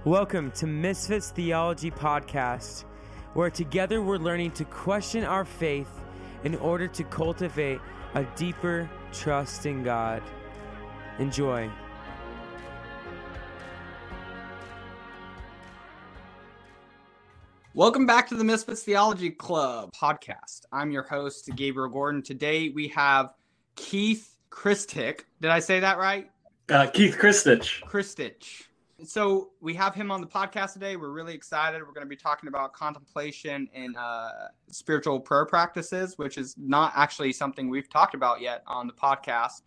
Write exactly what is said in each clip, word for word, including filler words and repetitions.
Welcome to Misfits Theology Podcast, where together we're learning to question our faith in order to cultivate a deeper trust in God. Enjoy. Welcome back to the Misfits Theology Club podcast. I'm your host, Gabriel Gordon. Today we have Keith Christick. Did I say that right? Uh, Keith Christich. Christich. So we have him on the podcast today. We're really excited. We're going to be talking about contemplation and uh, spiritual prayer practices, which is not actually something we've talked about yet on the podcast.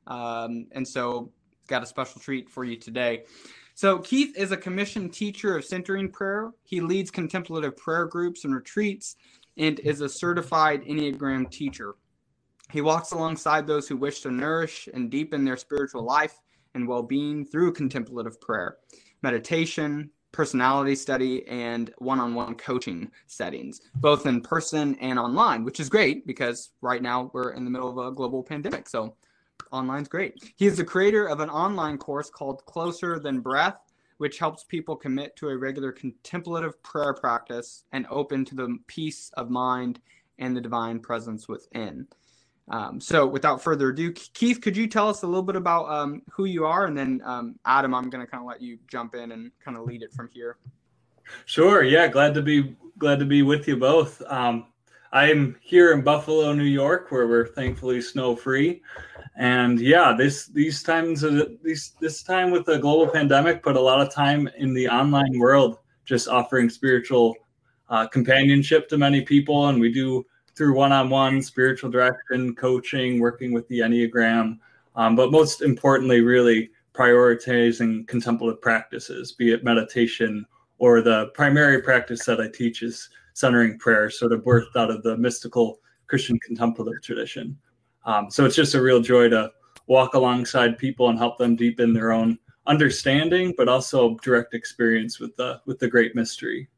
Um, and so got a special treat for you today. So Keith is a commissioned teacher of centering prayer. He leads contemplative prayer groups and retreats and is a certified Enneagram teacher. He walks alongside those who wish to nourish and deepen their spiritual life and well-being through contemplative prayer, meditation, personality study, and one-on-one coaching settings, both in person and online, which is great because right now we're in the middle of a global pandemic. So online's great. He is the creator of an online course called Closer Than Breath, which helps people commit to a regular contemplative prayer practice and open to the peace of mind and the divine presence within. Um, so without further ado, Keith, could you tell us a little bit about um, who you are? And then um, Adam, I'm going to kind of let you jump in and kind of lead it from here. Sure. Yeah. Glad to be glad to be with you both. Um, I'm here in Buffalo, New York, where we're thankfully snow free. And yeah, this these times these this time with the global pandemic put a lot of time in the online world, just offering spiritual uh, companionship to many people. And we do through one-on-one spiritual direction, coaching, working with the Enneagram, um, but most importantly, really prioritizing contemplative practices, be it meditation or the primary practice that I teach is centering prayer, sort of birthed out of the mystical Christian contemplative tradition. Um, so it's just a real joy to walk alongside people and help them deepen their own understanding, but also direct experience with the with the great mystery.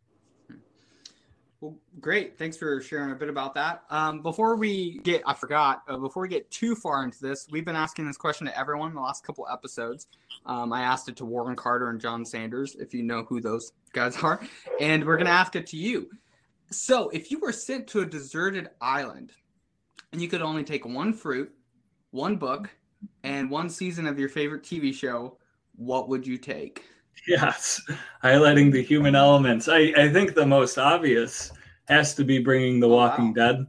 Well, great. Thanks for sharing a bit about that. Um, before we get, I forgot, uh, before we get too far into this, we've been asking this question to everyone in the last couple episodes. Um, I asked it to Warren Carter and John Sanders, if you know who those guys are, and we're going to ask it to you. So if you were sent to a deserted island and you could only take one fruit, one book, and one season of your favorite T V show, what would you take? Yes, highlighting the human elements. I, I think the most obvious has to be Bringing the Walking oh, wow. Dead.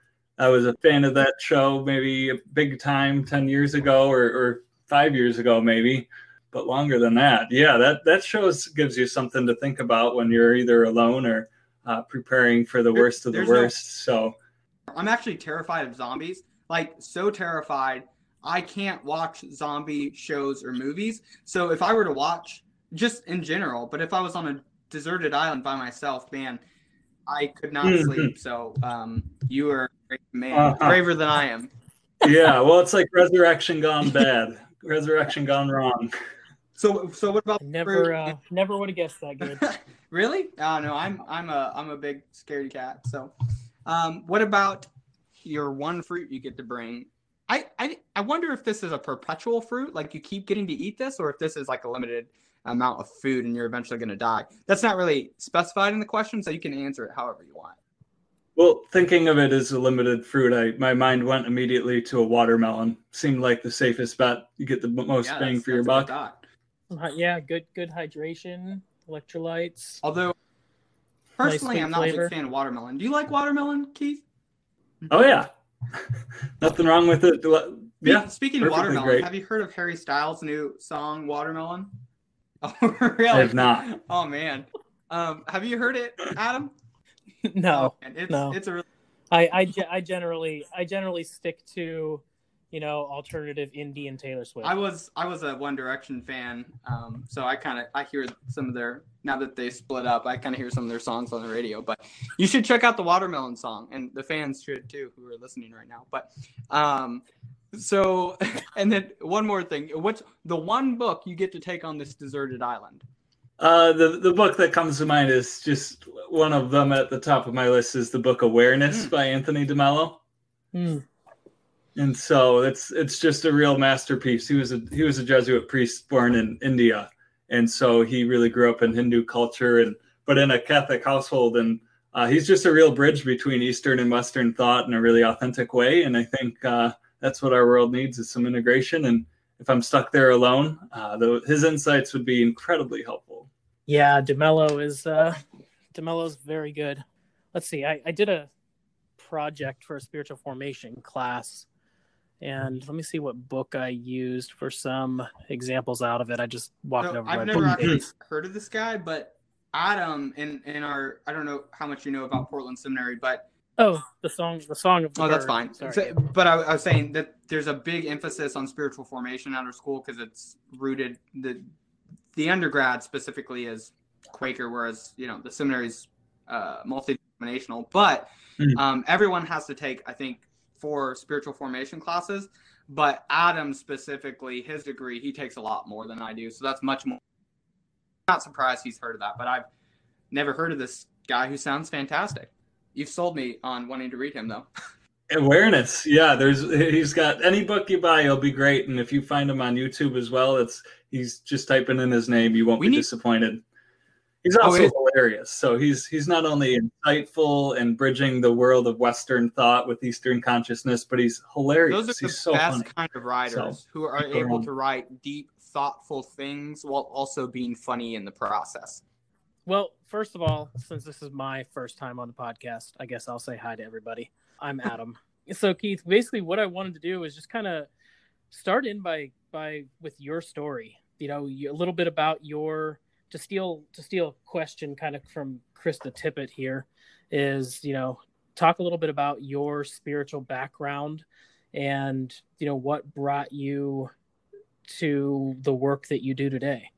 I was a fan of that show maybe a big time ten years ago or, or five years ago maybe, but longer than that. Yeah, that, that show gives you something to think about when you're either alone or uh, preparing for the there, worst of the worst. No, so I'm actually terrified of zombies, like so terrified. I can't watch zombie shows or movies. So if I were to watch just in general, but if I was on a deserted island by myself, man, I could not mm-hmm. sleep. So um, you are a great man, uh-huh. braver than I am. Yeah, well, it's like Resurrection gone bad, Resurrection gone wrong. So, so what about never? Uh, never would have guessed that good. Really? Oh no, I'm I'm a I'm a big scaredy cat. So, um, what about your one fruit you get to bring? I, I I wonder if this is a perpetual fruit, like you keep getting to eat this, or if this is like a limited amount of food and you're eventually going to die. That's not really specified in the question, so you can answer it however you want. Well, thinking of it as a limited fruit, I my mind went immediately to a watermelon. Seemed like the safest bet. You get the most yeah, bang for your buck. Uh, yeah, good good hydration, electrolytes. Although, personally, nice I'm not flavor. a big fan of watermelon. Do you like watermelon, Keith? Oh, yeah. Nothing wrong with it. Yeah. Speaking of watermelon, great. Have you heard of Harry Styles' new song, Watermelon? Oh, really? I have not. Oh, man. Um, have you heard it, Adam? No. Oh, it's, no. It's a really... I, I, I generally I generally stick to, you know, alternative indie and Taylor Swift. I was I was a One Direction fan, um, so I kind of I hear some of their, now that they split up, I kind of hear some of their songs on the radio. But you should check out the Watermelon song, and the fans should too who are listening right now. But um, so, and then one more thing, what's the one book you get to take on this deserted island? Uh, the the book that comes to mind is just one of them at the top of my list is the book Awareness mm. by Anthony DeMello. Mm. And so it's it's just a real masterpiece. He was a he was a Jesuit priest born in India, And so he really grew up in Hindu culture, and but in a Catholic household. And uh, he's just a real bridge between Eastern and Western thought in a really authentic way. And I think uh, that's what our world needs, is some integration. And if I'm stuck there alone, uh, the, his insights would be incredibly helpful. Yeah, DeMello is uh, DeMello's very good. Let's see. I, I did a project for a spiritual formation class, and let me see what book I used for some examples out of it. I just walked So over. I've my never book actually page. heard of this guy, but Adam in in our I don't know how much you know about Portland Seminary, but Oh, the song, the song of the oh, that's bird. fine. Sorry, So- yeah. but I, I was saying that there's a big emphasis on spiritual formation at our school because it's rooted the the undergrad specifically is Quaker, whereas you know the seminary's uh, multi-denominational. But Mhm. um, everyone has to take, I think, four spiritual formation classes. But Adam specifically, his degree, he takes a lot more than I do, so that's much more. I'm not surprised he's heard of that, but I've never heard of this guy who sounds fantastic. You've sold me on wanting to read him, though. Awareness. Yeah, there's he's got any book you buy, he'll be great. And if you find him on YouTube as well, it's he's just typing in his name, you won't We be need- disappointed. He's Oh, also it is- hilarious. So he's he's not only insightful and bridging the world of Western thought with Eastern consciousness, but he's hilarious. Those are the he's so best funny. kind of writers So, who are keep able going. to write deep, thoughtful things while also being funny in the process. Well, first of all, since this is my first time on the podcast, I guess I'll say hi to everybody. I'm Adam. So, Keith, basically what I wanted to do is just kind of start in by by with your story. You know, you, a little bit about your to steal to steal a question kind of from Krista Tippett here is, you know, talk a little bit about your spiritual background and, you know, what brought you to the work that you do today.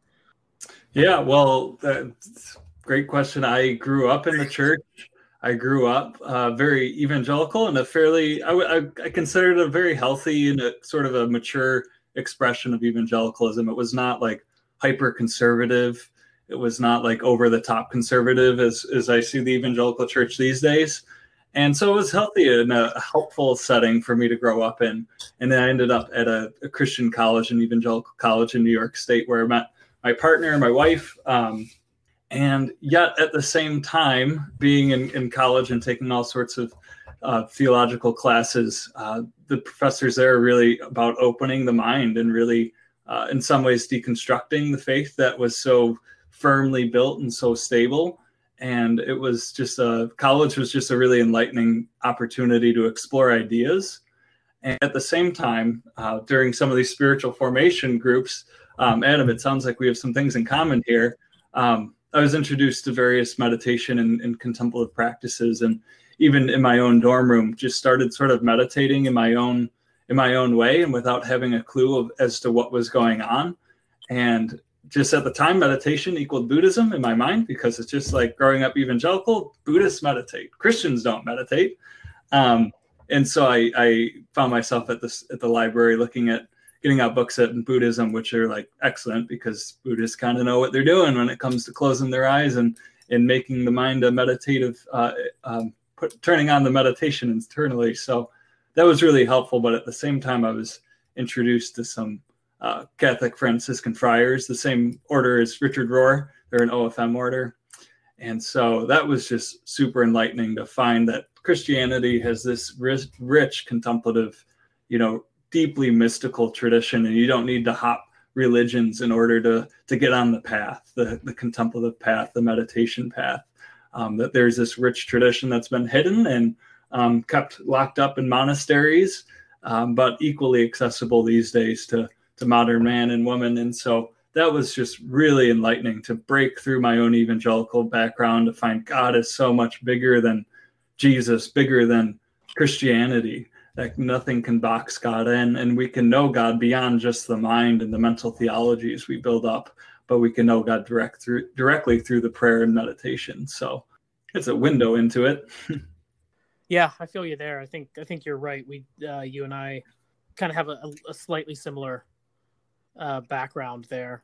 Yeah, well, that's a great question. I grew up in the church. I grew up uh, very evangelical and a fairly, I, I, I consider it a very healthy and a sort of a mature expression of evangelicalism. It was not like hyper conservative. It was not like over the top conservative as, as I see the evangelical church these days. And so it was healthy and a helpful setting for me to grow up in. And then I ended up at a, a Christian college, an evangelical college in New York State, where I met my partner, my wife, um, and yet at the same time, being in, in college and taking all sorts of uh, theological classes, uh, the professors there are really about opening the mind and really, uh, in some ways, deconstructing the faith that was so firmly built and so stable. And it was just a, college was just a really enlightening opportunity to explore ideas. And at the same time, uh, during some of these spiritual formation groups, um, Adam, it sounds like we have some things in common here. Um, I was introduced to various meditation and, and contemplative practices, and even in my own dorm room, just started sort of meditating in my own in my own way and without having a clue of, as to what was going on. And just at the time, meditation equaled Buddhism in my mind, because it's just like growing up evangelical, Buddhists meditate, Christians don't meditate. Um, and so I, I found myself at this at the library looking at getting out books in Buddhism, which are like excellent because Buddhists kind of know what they're doing when it comes to closing their eyes and and making the mind a meditative, uh, um, put, turning on the meditation internally. So that was really helpful. But at the same time, I was introduced to some uh, Catholic Franciscan friars, the same order as Richard Rohr. They're an O F M order. And so that was just super enlightening to find that Christianity has this rich, rich contemplative, you know, deeply mystical tradition, and you don't need to hop religions in order to to get on the path, the, the contemplative path, the meditation path. Um, that there's this rich tradition that's been hidden and um, kept locked up in monasteries, um, but equally accessible these days to to modern man and woman. And so that was just really enlightening to break through my own evangelical background to find God is so much bigger than Jesus, bigger than Christianity. That nothing can box God in, and we can know God beyond just the mind and the mental theologies we build up, but we can know God direct through directly through the prayer and meditation. So it's a window into it. Yeah, I feel you there. I think I think you're right. We, uh, you and I, kind of have a, a slightly similar uh, background there,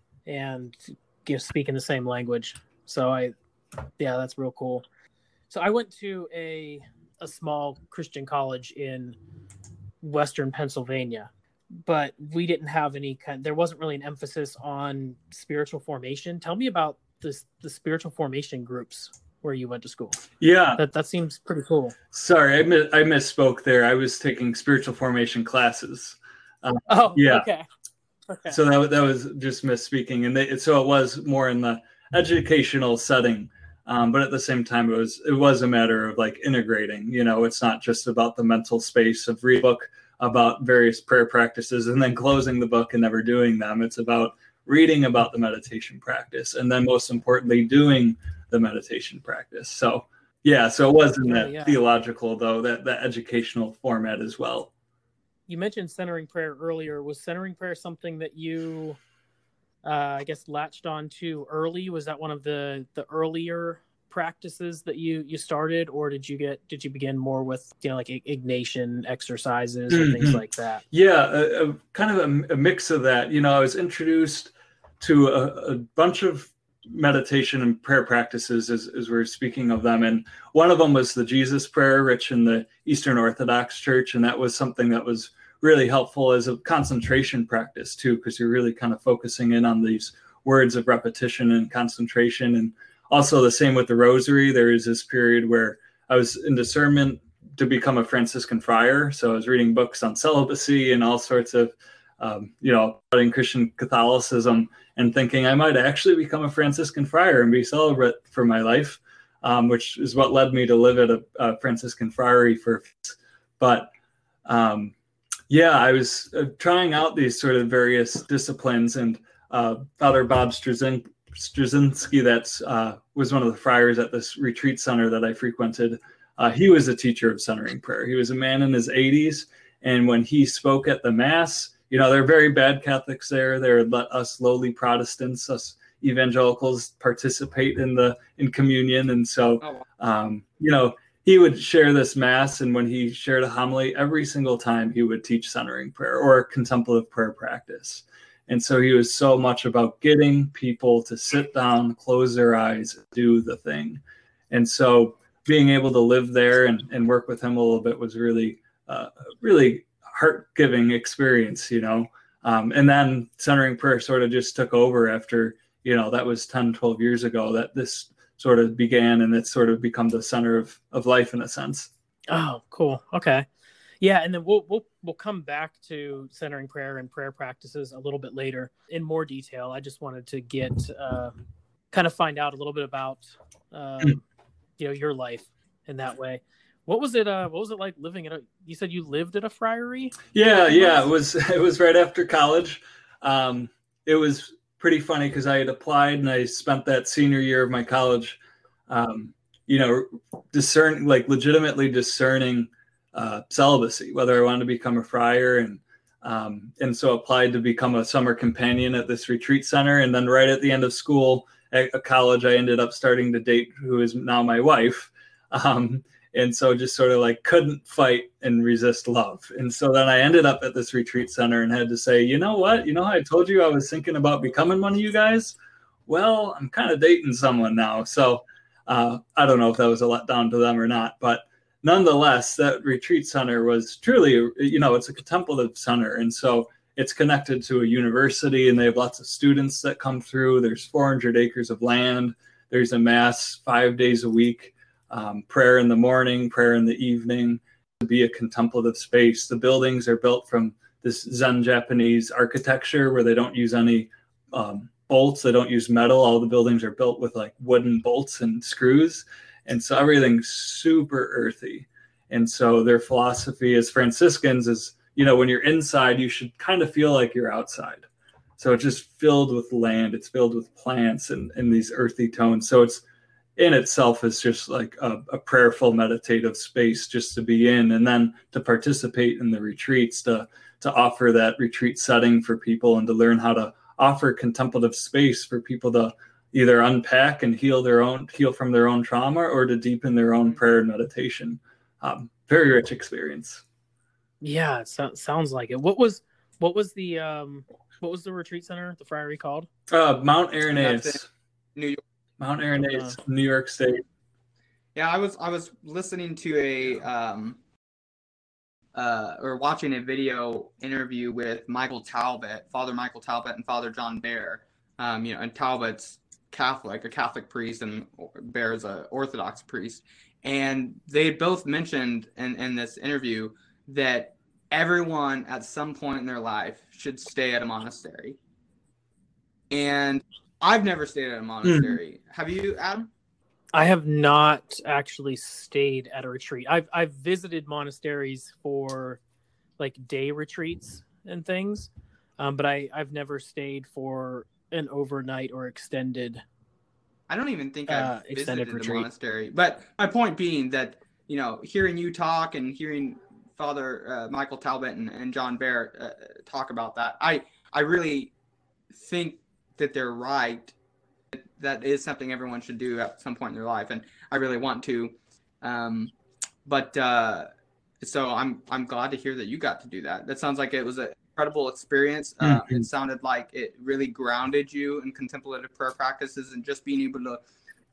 and you know, speaking the same language. So I, yeah, that's real cool. So I went to a a small Christian college in Western Pennsylvania, but we didn't have any kind. There wasn't really an emphasis on spiritual formation. Tell me about this the spiritual formation groups where you went to school. Yeah, that that seems pretty cool. Sorry, I mi- I misspoke there. I was taking spiritual formation classes. Um, oh, yeah. Okay. Okay. So that that was just misspeaking, and they, so it was more in the educational setting. Um, but at the same time, it was it was a matter of like integrating. You know, it's not just about the mental space of read a book about various prayer practices and then closing the book and never doing them. It's about reading about the meditation practice, and then most importantly, doing the meditation practice. So yeah, so it was in that yeah. theological, though, that that educational format as well. You mentioned centering prayer earlier. Was centering prayer something that you, uh, I guess, latched on to early? Was that one of the the earlier practices that you you started, or did you get did you begin more with, you know, like Ignatian exercises or mm-hmm. things like that? Yeah, a, a kind of a, a mix of that. You know, I was introduced to a, a bunch of meditation and prayer practices as, as we're speaking of them, and one of them was the Jesus Prayer, rich in the Eastern Orthodox Church, and that was something that was really helpful as a concentration practice too, because you're really kind of focusing in on these words of repetition and concentration. And also the same with the Rosary. There is this period where I was in discernment to become a Franciscan friar, so I was reading books on celibacy and all sorts of um, you know, studying Christian Catholicism and thinking I might actually become a Franciscan friar and be celibate for my life, um, which is what led me to live at a, a Franciscan friary for. But um, yeah, I was uh, trying out these sort of various disciplines, and uh, Father Bob Strzyn- Strzezinski, that uh, was one of the friars at this retreat center that I frequented. Uh, he was a teacher of centering prayer. He was a man in his eighties, and when he spoke at the Mass, you know, there are very bad Catholics there. There let us lowly Protestants, us evangelicals, participate in the in communion. And so, oh. um, you know, he would share this Mass, and when he shared a homily, every single time he would teach centering prayer or contemplative prayer practice. And so he was so much about getting people to sit down, close their eyes, do the thing. And so being able to live there and, and work with him a little bit was really, uh, really heart-giving experience, you know. Um, and then centering prayer sort of just took over after, you know, that was ten, twelve years ago that this sort of began, and it's sort of become the center of, of life in a sense. Oh, cool. Okay. Yeah. And then we'll, we'll, we'll come back to centering prayer and prayer practices a little bit later in more detail. I just wanted to get, uh, kind of find out a little bit about, um, mm. you know, your life in that way. What was it? Uh, what was it like living at a? You said you lived at a friary. Yeah, yeah. It was. It was right after college. Um, it was pretty funny because I had applied and I spent that senior year of my college, um, you know, discern like legitimately discerning uh, celibacy, whether I wanted to become a friar, and um, and so applied to become a summer companion at this retreat center. And then right at the end of school at college, I ended up starting to date who is now my wife. Um, And so just sort of like couldn't fight and resist love. And so then I ended up at this retreat center and had to say, you know what? You know, I told you I was thinking about becoming one of you guys. Well, I'm kind of dating someone now. So uh, I don't know if that was a letdown to them or not. But nonetheless, that retreat center was truly, you know, it's a contemplative center. And so it's connected to a university, and they have lots of students that come through. There's four hundred acres of land. There's a Mass five days a week. Um, prayer in the morning, prayer in the evening, to be a contemplative space. The buildings are built from this Zen Japanese architecture where they don't use any um, bolts. They don't use metal. All the buildings are built with like wooden bolts and screws. And so everything's super earthy. And so their philosophy as Franciscans is, you know, when you're inside, you should kind of feel like you're outside. So it's just filled with land. It's filled with plants and, and these earthy tones. So it's in itself is just like a, a prayerful, meditative space just to be in, and then to participate in the retreats, to to offer that retreat setting for people, and to learn how to offer contemplative space for people to either unpack and heal their own, heal from their own trauma, or to deepen their own prayer and meditation. Um, very rich experience. Yeah, it so- sounds like it. What was what was the um, what was the retreat center, the friary called? Uh, Mount Irenaeus, New York. Mount Irenaeus, New York State. Yeah, I was I was listening to a um uh, or watching a video interview with Michael Talbot, Father Michael Talbot, and Father John Bear. Um, you know, and Talbot's Catholic, a Catholic priest, and Bear is a Orthodox priest. And they both mentioned in, in this interview that everyone at some point in their life should stay at a monastery. And I've never stayed at a monastery. Mm. Have you, Adam? I have not actually stayed at a retreat. I've I've visited monasteries for like day retreats and things, um, but I, I've never stayed for an overnight or extended. I don't even think I've uh, visited retreat. a monastery. But my point being that, you know, hearing you talk and hearing Father uh, Michael Talbot and, and John Bear uh, talk about that, I I really think that they're right. That is something everyone should do at some point in their life, and I really want to. Um, but uh, so I'm I'm glad to hear that you got to do that. That sounds like it was an incredible experience. Uh, mm-hmm. It sounded like it really grounded you in contemplative prayer practices, and just being able to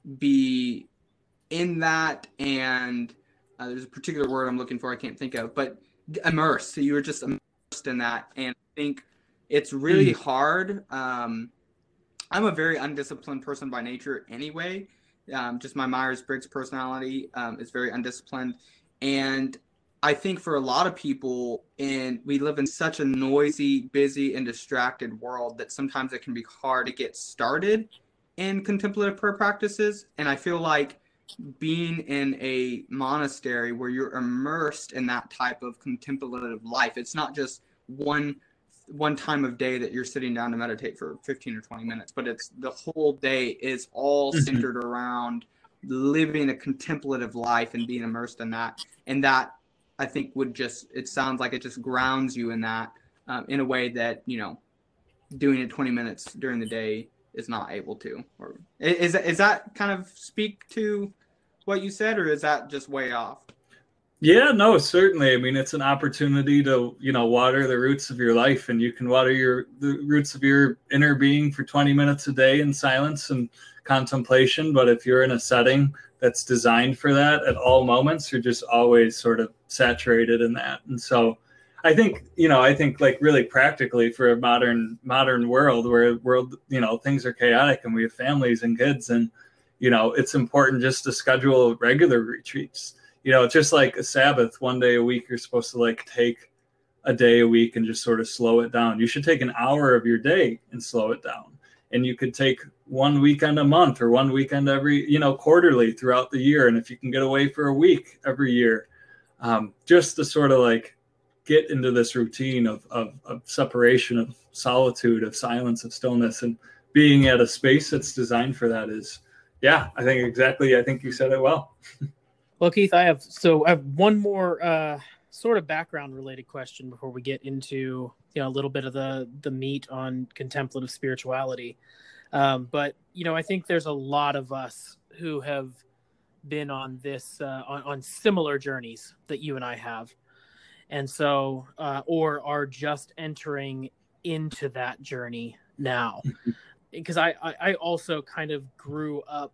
be in that. And uh, there's a particular word I'm looking for, I can't think of, but immersed. So you were just immersed in that, and I think it's really mm-hmm. hard. Um, I'm a very undisciplined person by nature anyway. Um, just my Myers-Briggs personality um, is very undisciplined. And I think for a lot of people, and we live in such a noisy, busy, and distracted world that sometimes it can be hard to get started in contemplative prayer practices. And I feel like being in a monastery where you're immersed in that type of contemplative life, it's not just one one time of day that you're sitting down to meditate for fifteen or twenty minutes, but it's the whole day is all centered around living a contemplative life and being immersed in that. And that, I think, would just, it sounds like it just grounds you in that um, in a way that, you know, doing it twenty minutes during the day is not able to. Or is, is that kind of speak to what you said, or is that just way off? Yeah, no, certainly. I mean, it's an opportunity to, you know, water the roots of your life, and you can water your the roots of your inner being for twenty minutes a day in silence and contemplation. But if you're in a setting that's designed for that at all moments, you're just always sort of saturated in that. And so I think, you know, I think like really practically for a modern modern world where world, you know, things are chaotic and we have families and kids, and, you know, it's important just to schedule regular retreats. You know, it's just like a Sabbath, one day a week, you're supposed to like take a day a week and just sort of slow it down. You should take an hour of your day and slow it down. And you could take one weekend a month or one weekend every, you know, quarterly throughout the year. And if you can get away for a week every year, um, just to sort of like get into this routine of, of, of separation, of solitude, of silence, of stillness, and being at a space that's designed for that is, yeah, I think exactly. I think you said it well. Well, Keith, I have so I have one more uh, sort of background related question before we get into, you know, a little bit of the the meat on contemplative spirituality. Um, but you know, I think there's a lot of us who have been on this uh, on, on similar journeys that you and I have, and so uh, or are just entering into that journey now. Because I, I I also kind of grew up.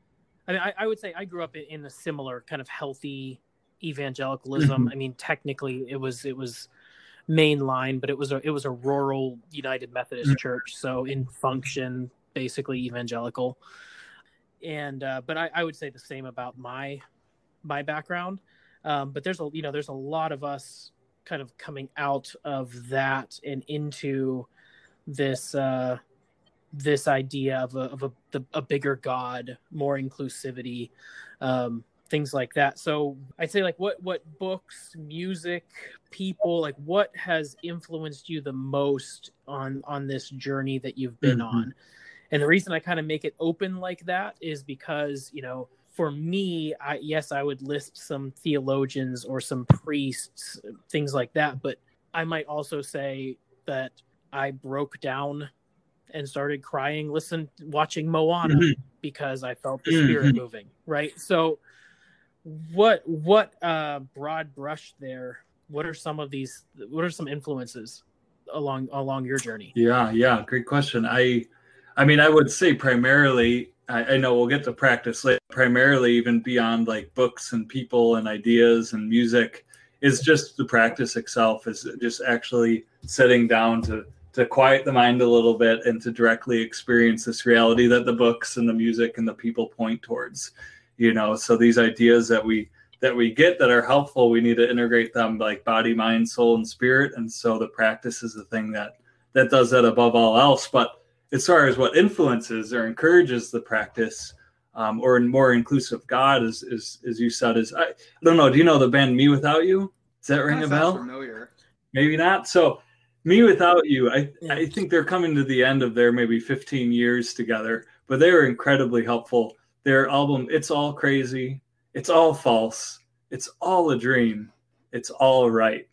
I mean, I, I would say I grew up in, in a similar kind of healthy evangelicalism. Mm-hmm. I mean, technically it was it was mainline, but it was a it was a rural United Methodist mm-hmm. church, so in function basically evangelical. And uh, but I, I would say the same about my my background. Um, but there's a you know there's a lot of us kind of coming out of that and into this. Uh, this idea of a of a, the, a bigger God, more inclusivity, um, things like that. So I'd say like what, what books, music, people, like what has influenced you the most on, on this journey that you've been mm-hmm. on? And the reason I kind of make it open like that is because, you know, for me, I, yes, I would list some theologians or some priests, things like that. But I might also say that I broke down and started crying, listen, watching Moana mm-hmm. because I felt the spirit mm-hmm. moving. Right. So what, what, uh, broad brush there, what are some of these, what are some influences along, along your journey? Yeah. Yeah. Great question. I, I mean, I would say primarily, I, I know we'll get to practice later, primarily even beyond like books and people and ideas and music. is just the practice itself, is just actually sitting down to to quiet the mind a little bit and to directly experience this reality that the books and the music and the people point towards, you know. So these ideas that we that we get that are helpful, we need to integrate them like body, mind, soul, and spirit. And so the practice is the thing that that does that above all else. But as far as what influences or encourages the practice, um, or more inclusive God, is, is, as you said, is, I, I don't know, do you know the band Me Without You? Does that ring That a sounds bell? familiar. Maybe not. So Me Without You, I, I think they're coming to the end of their maybe fifteen years together, but they were incredibly helpful. Their album, It's All Crazy, It's All False, It's All a Dream, It's All Right,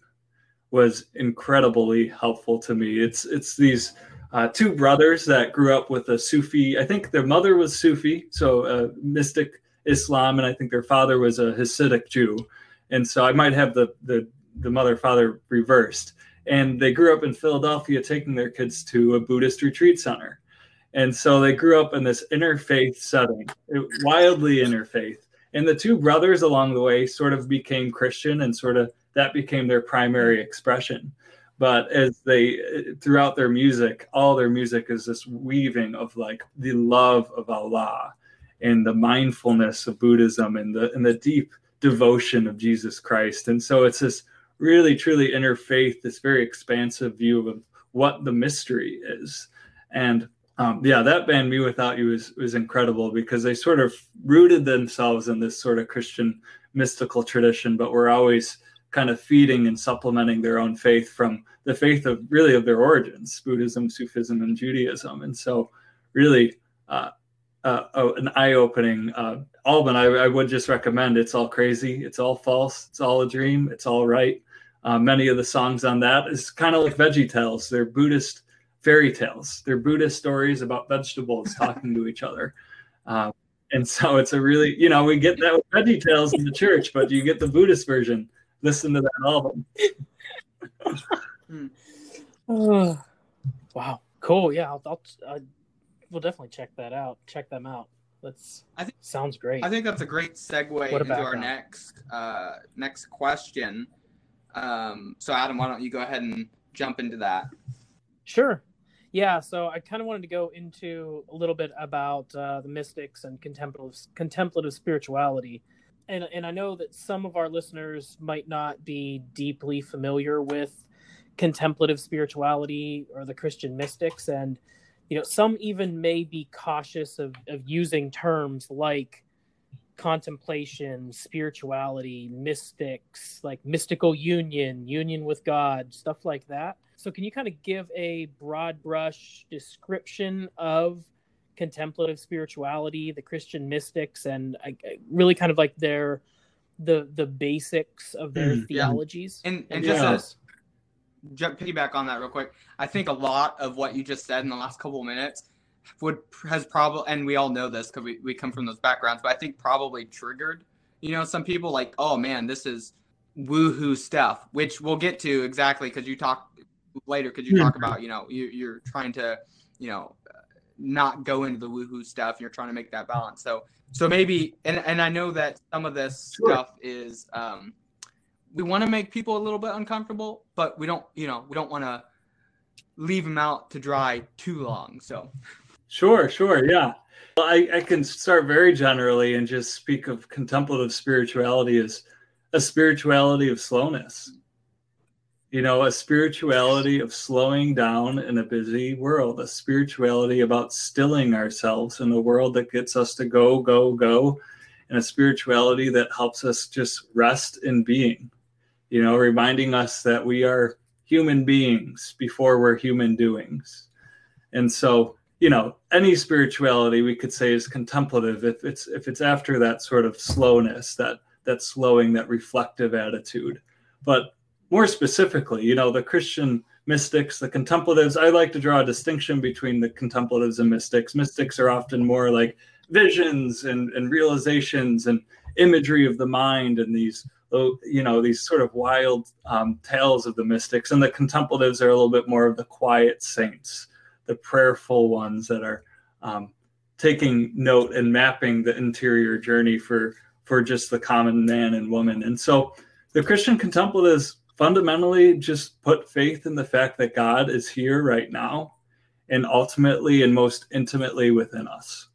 was incredibly helpful to me. It's it's these uh, two brothers that grew up with a Sufi. I think their mother was Sufi, so uh, mystic Islam, and I think their father was a Hasidic Jew. And so I might have the the, the mother-father reversed. And they grew up in Philadelphia taking their kids to a Buddhist retreat center. And so they grew up in this interfaith setting, wildly interfaith. And the two brothers along the way sort of became Christian, and sort of that became their primary expression. But as they, throughout their music, all their music is this weaving of like the love of Allah and the mindfulness of Buddhism and the and the deep devotion of Jesus Christ. And so it's this really, truly interfaith, this very expansive view of what the mystery is. And um, yeah, that band Me Without You was, was incredible, because they sort of rooted themselves in this sort of Christian mystical tradition, but were always kind of feeding and supplementing their own faith from the faith of really of their origins, Buddhism, Sufism, and Judaism. And so really uh, uh, oh, an eye-opening uh, album. I, I would just recommend It's All Crazy, It's All False, It's All a Dream, It's All Right. Uh, many of the songs on that is kind of like Veggie Tales. They're Buddhist fairy tales. They're Buddhist stories about vegetables talking to each other. Um, and so it's a really, you know, we get that with Veggie Tales in the church, but you get the Buddhist version. Listen to that album. uh, wow, cool. Yeah, I'll, I'll uh, we'll definitely check that out. Check them out. That's I think sounds great. I think that's a great segue into our next uh, next question. Um, so Adam, why don't you go ahead and jump into that? Sure. Yeah, so I kind of wanted to go into a little bit about uh, the mystics and contemplative contemplative spirituality. And and I know that some of our listeners might not be deeply familiar with contemplative spirituality or the Christian mystics. And, you know, some even may be cautious of, of using terms like contemplation, spirituality, mystics, like mystical union, union with God, stuff like that. So can you kind of give a broad brush description of contemplative spirituality, the Christian mystics, and uh, really kind of like their the the basics of their Mm, yeah. theologies? And and Yeah. just to jump piggyback on that real quick, I think a lot of what you just said in the last couple of minutes would has probably, and we all know this because we, we come from those backgrounds, but I think probably triggered, you know, some people like, oh man, this is woohoo stuff, which we'll get to exactly because you talk later, because you Yeah. talk about, you know, you, you're trying to, you know, not go into the woohoo stuff. You're trying to make that balance. So, so maybe, and, and I know that some of this Sure. stuff is, um, we want to make people a little bit uncomfortable, but we don't, you know, we don't want to leave them out to dry too long. So, Sure, sure, yeah. Well, I, I can start very generally and just speak of contemplative spirituality as a spirituality of slowness. You know, a spirituality of slowing down in a busy world, a spirituality about stilling ourselves in a world that gets us to go, go, go, and a spirituality that helps us just rest in being, you know, reminding us that we are human beings before we're human doings. And so, you know, any spirituality we could say is contemplative if it's if it's after that sort of slowness, that that slowing, that reflective attitude. But more specifically, you know, the Christian mystics, the contemplatives, I like to draw a distinction between the contemplatives and mystics. Mystics are often more like visions and, and realizations and imagery of the mind and these, you know, these sort of wild um, tales of the mystics. And the contemplatives are a little bit more of the quiet saints, the prayerful ones that are um, taking note and mapping the interior journey for, for just the common man and woman. And so the Christian contemplatives fundamentally just put faith in the fact that God is here right now and ultimately and most intimately within us.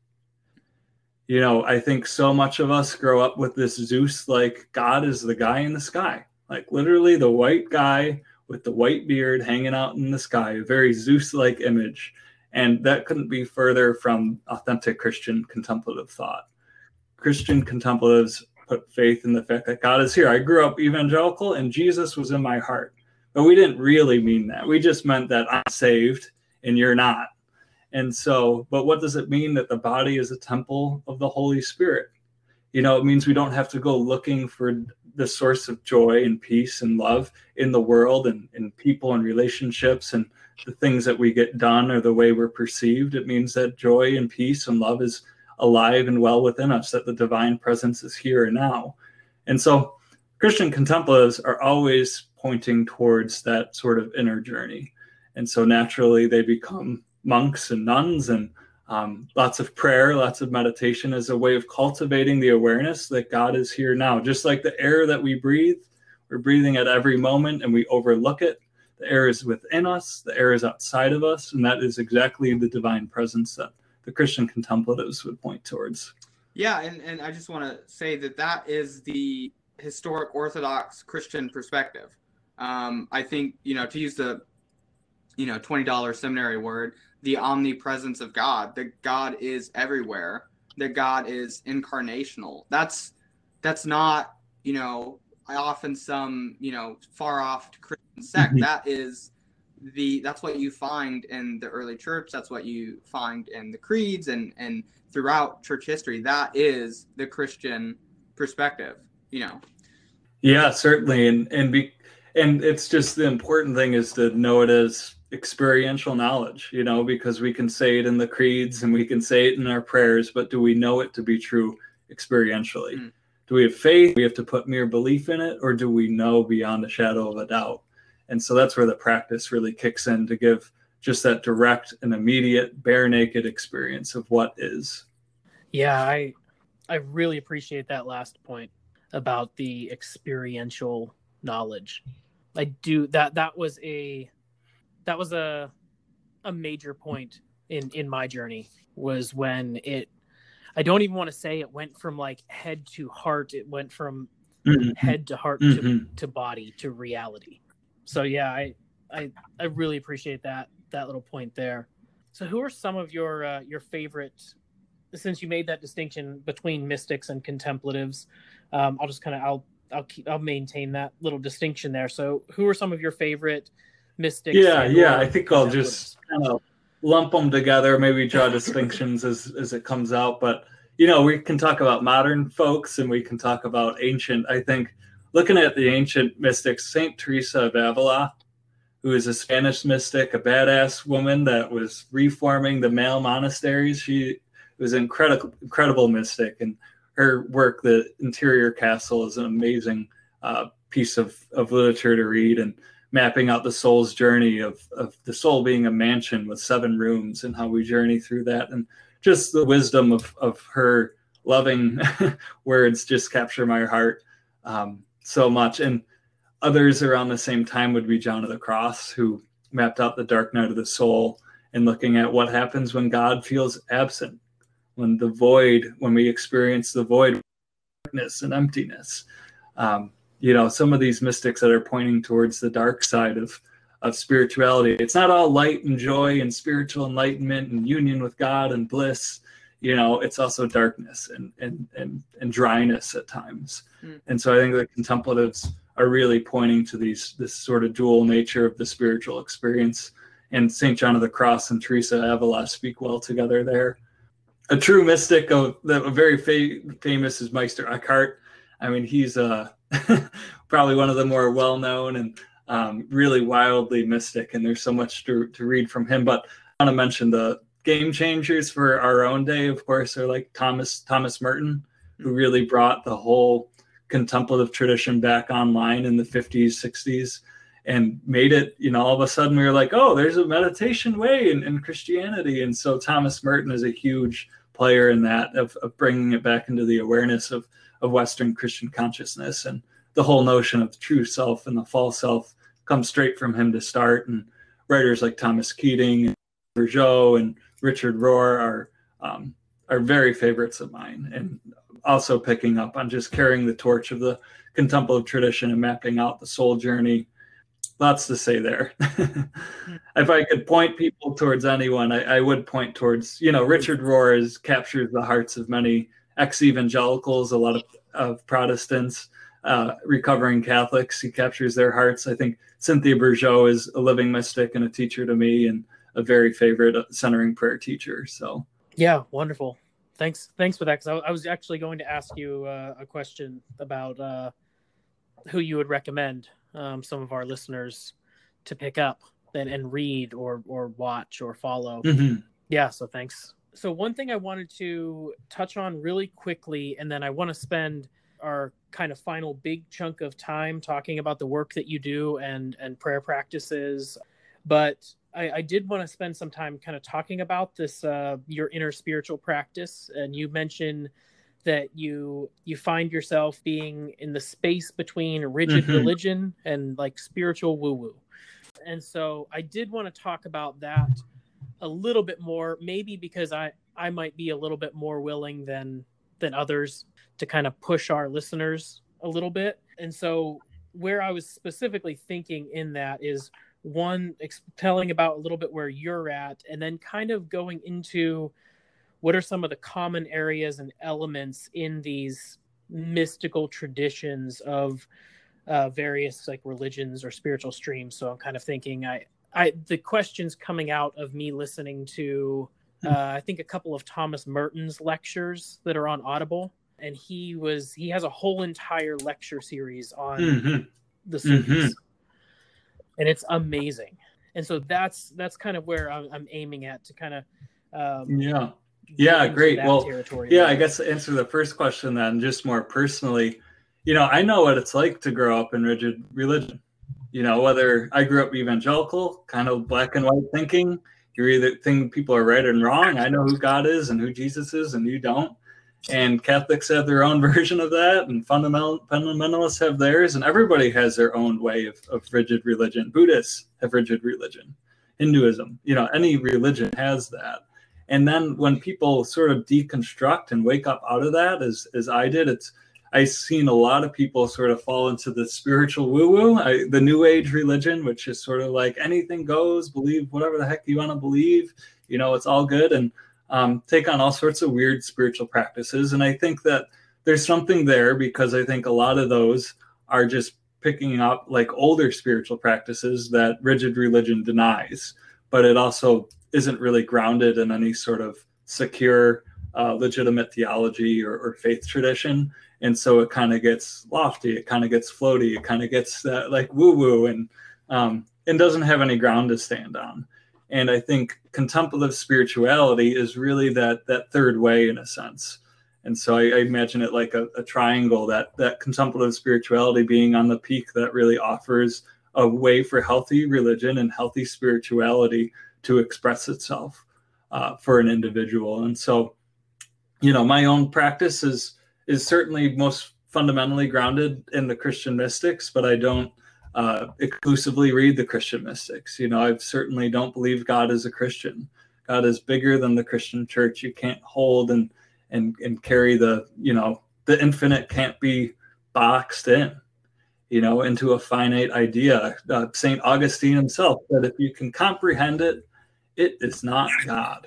You know, I think so much of us grow up with this Zeus-like God is the guy in the sky, like literally the white guy with the white beard hanging out in the sky, a very Zeus-like image. And that couldn't be further from authentic Christian contemplative thought. Christian contemplatives put faith in the fact that God is here. I grew up evangelical and Jesus was in my heart, but we didn't really mean that. We just meant that I'm saved and you're not. And so, but what does it mean that the body is a temple of the Holy Spirit? You know, it means we don't have to go looking for the source of joy and peace and love in the world and in people and relationships and the things that we get done or the way we're perceived. It means that joy and peace and love is alive and well within us, that the divine presence is here and now. And so Christian contemplatives are always pointing towards that sort of inner journey. And so naturally they become monks and nuns, and um, lots of prayer, lots of meditation as a way of cultivating the awareness that God is here now. Just like the air that we breathe, we're breathing at every moment and we overlook it. The air is within us, the air is outside of us, and that is exactly the divine presence that the Christian contemplatives would point towards. Yeah, and, and I just want to say that that is the historic Orthodox Christian perspective. Um, I think, you know, to use the, you know, twenty dollar seminary word, the omnipresence of God, that God is everywhere, that God is incarnational. That's, that's not, you know, often some, you know, far off Christian sect. Mm-hmm. That is the, that's what you find in the early church. That's what you find in the creeds and, and throughout church history. That is the Christian perspective, you know? Yeah, certainly. And, and be, and it's just, the important thing is to know it as experiential knowledge, you know, because we can say it in the creeds and we can say it in our prayers, but do we know it to be true experientially? Mm. Do we have faith? We have to put mere belief in it, or do we know beyond a shadow of a doubt? And so that's where the practice really kicks in to give just that direct and immediate, bare naked experience of what is. Yeah, I I really appreciate that last point about the experiential knowledge. I do that. That was a that was a a major point in in my journey, was when it. I don't even want to say it went from like head to heart. It went from mm-hmm. head to heart mm-hmm. to to body to reality. So yeah, I I I really appreciate that that little point there. So who are some of your uh, your favorite? Since you made that distinction between mystics and contemplatives, um, I'll just kind of I'll I'll keep I'll maintain that little distinction there. So who are some of your favorite mystics? Yeah, yeah, I think I'll just kind of lump them together, maybe draw distinctions as as it comes out. But you know, we can talk about modern folks and we can talk about ancient. I think looking at the ancient mystics, Saint Teresa of Avila, who is a Spanish mystic, a badass woman that was reforming the male monasteries. She was an incredible, incredible mystic, and her work, The Interior Castle, is an amazing uh, piece of, of literature to read, and mapping out the soul's journey of, of the soul being a mansion with seven rooms and how we journey through that. And just the wisdom of, of her loving words just capture my heart um, so much. And others around the same time would be John of the Cross, who mapped out the dark night of the soul and looking at what happens when God feels absent, when the void, when we experience the void, darkness and emptiness. Um, you know, some of these mystics that are pointing towards the dark side of, of spirituality. It's not all light and joy and spiritual enlightenment and union with God and bliss. You know, it's also darkness and and and, and dryness at times. Mm. And so I think the contemplatives are really pointing to these this sort of dual nature of the spiritual experience. And Saint John of the Cross and Teresa of Avila speak well together there. A true mystic, of, that very fa- famous is Meister Eckhart. I mean, he's uh, probably one of the more well-known and um, really wildly mystic, and there's so much to, to read from him. But I want to mention the game changers for our own day, of course, are like Thomas Thomas Merton, who really brought the whole contemplative tradition back online in the fifties, sixties, and made it, you know, all of a sudden we were like, oh, there's a meditation way in, in Christianity. And so Thomas Merton is a huge player in that, of, of bringing it back into the awareness of, of Western Christian consciousness. And the whole notion of the true self and the false self comes straight from him to start. And writers like Thomas Keating, and Bourgeot, and Richard Rohr are um, are very favorites of mine, and also picking up on just carrying the torch of the contemplative tradition and mapping out the soul journey. Lots to say there. If I could point people towards anyone, I, I would point towards, you know, Richard Rohr is, captures the hearts of many ex-evangelicals, a lot of, of Protestants, uh, recovering Catholics. He captures their hearts. I think Cynthia Bourgeot is a living mystic and a teacher to me, and a very favorite centering prayer teacher. So yeah, wonderful. Thanks. Thanks for that. Because I, I was actually going to ask you uh, a question about uh, who you would recommend um, some of our listeners to pick up and, and read or or watch or follow. Mm-hmm. Yeah. So thanks. So one thing I wanted to touch on really quickly, and then I want to spend our kind of final big chunk of time talking about the work that you do and and prayer practices. But I, I did want to spend some time kind of talking about this, uh, your inner spiritual practice. And you mentioned that you you find yourself being in the space between rigid mm-hmm. religion and like spiritual woo-woo. And so I did want to talk about that a little bit more, maybe because I, I might be a little bit more willing than than others to kind of push our listeners a little bit. And so where I was specifically thinking in that is, one, ex- telling about a little bit where you're at, and then kind of going into what are some of the common areas and elements in these mystical traditions of uh, various like religions or spiritual streams. So I'm kind of thinking, I, I the questions coming out of me listening to, uh, I think a couple of Thomas Merton's lectures that are on Audible, and he was he has a whole entire lecture series on mm-hmm. the Sufis. Mm-hmm. And it's amazing. And so that's that's kind of where I'm, I'm aiming at to kind of um, yeah yeah great. Well, yeah, right? I guess to answer the first question then, just more personally, you know, I know what it's like to grow up in rigid religion. You know, whether I grew up evangelical, kind of black and white thinking, you either think people are right and wrong. I know who God is and who Jesus is, and you don't. And Catholics have their own version of that, and fundamental fundamentalists have theirs, and everybody has their own way of, of rigid religion. Buddhists have rigid religion, Hinduism, you know, any religion has that. And then when people sort of deconstruct and wake up out of that, as as I did, it's I've seen a lot of people sort of fall into the spiritual woo-woo, the New Age religion, which is sort of like anything goes, believe whatever the heck you want to believe, you know, it's all good. And Um, take on all sorts of weird spiritual practices. And I think that there's something there, because I think a lot of those are just picking up like older spiritual practices that rigid religion denies, but it also isn't really grounded in any sort of secure, uh, legitimate theology or, or faith tradition. And so it kind of gets lofty, it kind of gets floaty, it kind of gets uh, like woo-woo, and um, and doesn't have any ground to stand on. And I think contemplative spirituality is really that that third way, in a sense. And so I, I imagine it like a, a triangle, that that contemplative spirituality being on the peak that really offers a way for healthy religion and healthy spirituality to express itself uh, for an individual. And so, you know, my own practice is is certainly most fundamentally grounded in the Christian mystics, but I don't uh, exclusively read the Christian mystics. You know, I certainly don't believe God is a Christian. God is bigger than the Christian church. You can't hold and and and carry the, you know, the infinite can't be boxed in, you know, into a finite idea. Uh, Saint Augustine himself said, if you can comprehend it, it is not God.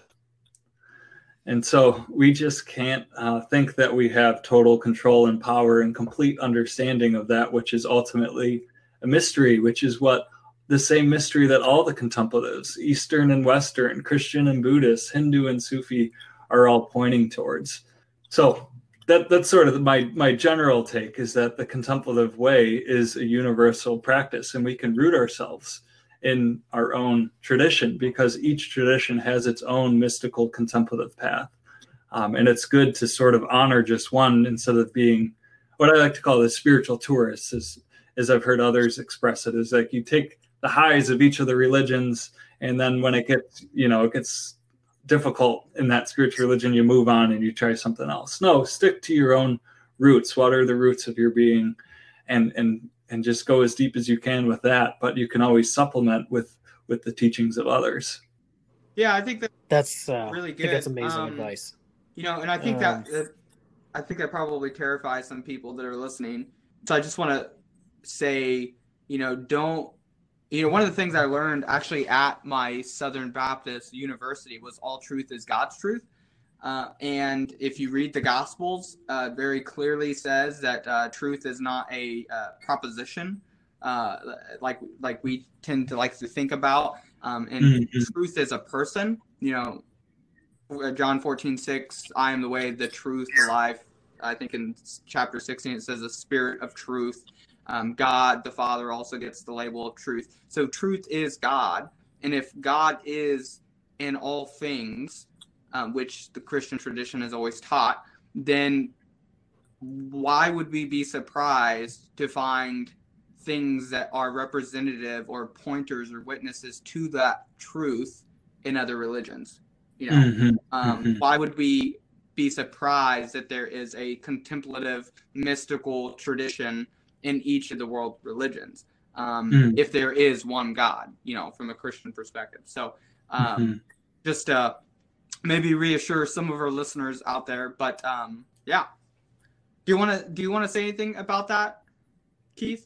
And so we just can't uh, think that we have total control and power and complete understanding of that, which is ultimately a mystery, which is what the same mystery that all the contemplatives, Eastern and Western, Christian and Buddhist, Hindu and Sufi, are all pointing towards. So that that's sort of my my general take, is that the contemplative way is a universal practice, and we can root ourselves in our own tradition, because each tradition has its own mystical contemplative path. Um, and it's good to sort of honor just one instead of being what I like to call the spiritual tourists, is, as I've heard others express it, is like you take the highs of each of the religions, and then when it gets, you know, it gets difficult in that spiritual religion, you move on and you try something else. No, stick to your own roots. What are the roots of your being? and and and just go as deep as you can with that. But you can always supplement with with the teachings of others. Yeah, I think that That's uh, really I good. think that's amazing Um, advice. You know, and I think Um, that, that I think that probably terrifies some people that are listening. So I just want to say, you know, don't, you know, one of the things I learned actually at my Southern Baptist University was all truth is God's truth. Uh, and if you read the Gospels, uh, very clearly says that uh, truth is not a uh, proposition, uh, like like we tend to like to think about. Um, and Mm-hmm. truth is a person. You know, John fourteen six, I am the way, the truth, the life. I think in chapter sixteen it says the spirit of truth. Um, God, the Father, also gets the label of truth. So truth is God. And if God is in all things, um, which the Christian tradition has always taught, then why would we be surprised to find things that are representative or pointers or witnesses to that truth in other religions? You know, Mm-hmm. um, Mm-hmm. why would we be surprised that there is a contemplative, mystical tradition in each of the world religions, um, Mm. if there is one God, you know, from a Christian perspective? So um, Mm-hmm. just uh, maybe reassure some of our listeners out there. But um, yeah, do you want to do you want to say anything about that, Keith?